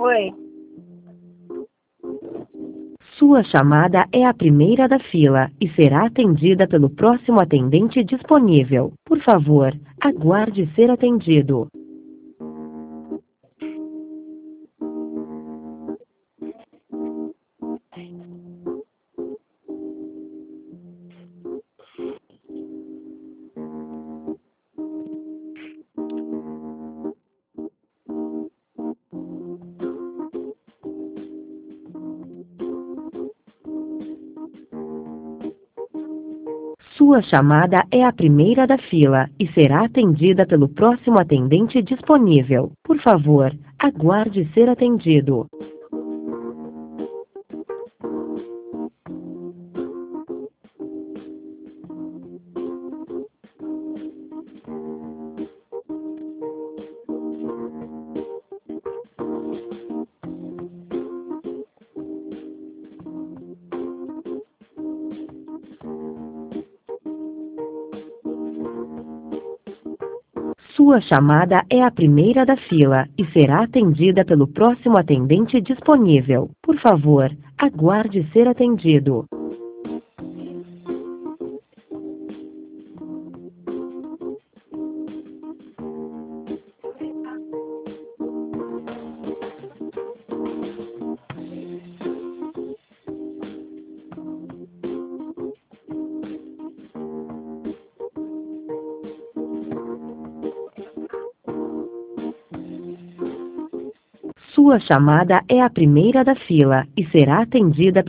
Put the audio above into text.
Oi. Sua chamada é a primeira da fila e será atendida pelo próximo atendente disponível. Por favor, aguarde ser atendido. Sua chamada é a primeira da fila e será atendida pelo próximo atendente disponível. Por favor, aguarde ser atendido. Sua chamada é a primeira da fila e será atendida pelo próximo atendente disponível. Por favor, aguarde ser atendido. Sua chamada é a primeira da fila e será atendida